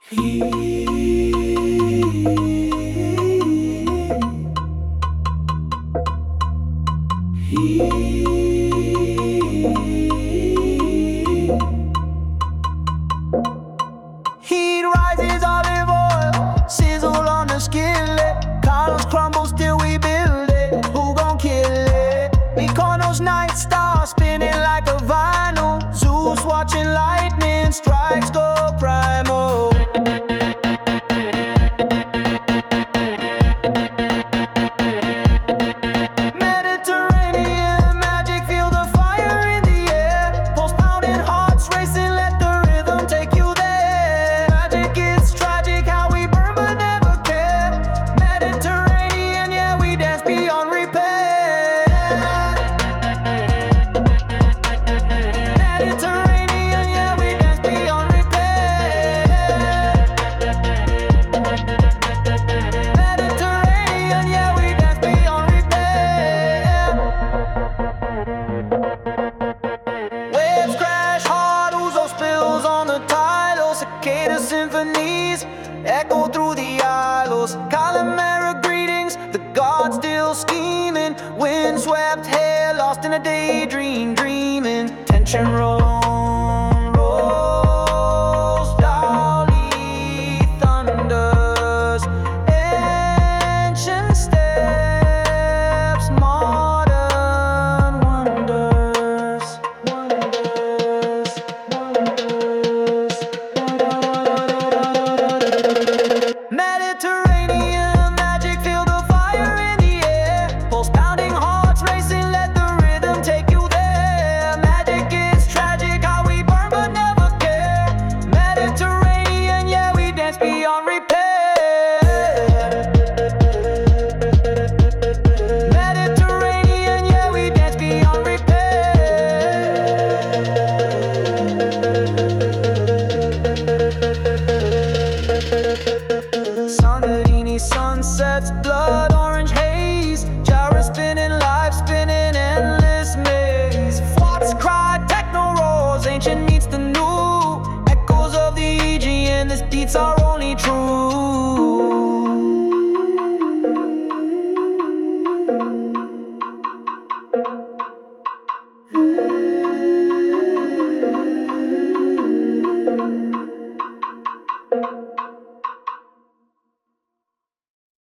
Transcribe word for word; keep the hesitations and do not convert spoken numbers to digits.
Heat rises, olive oil, sizzle on the skillet. Columns crumble, still we build it. Who gon' kill it? Mykonos night star spinning like a vinyl. Zeus watching lightning strikes go primal. Mediterranean magic, feel the fire in the air. Pulse pounding, hearts racing, let the rhythm take you there. Magic is tragic, how we burn but never care. Mediterranean, yeah, we dance beyond repair. Mediterranean, yeah, we dance beyond repair. Mediterranean, yeah, we dance beyond repair. Waves crash hard, ouzo spills on the tiles. Cicada symphonies echo through the isles. Calimera greetings, the gods still scheming. Wind swept hair, lost in a daydream, dreaming. Tension rolls.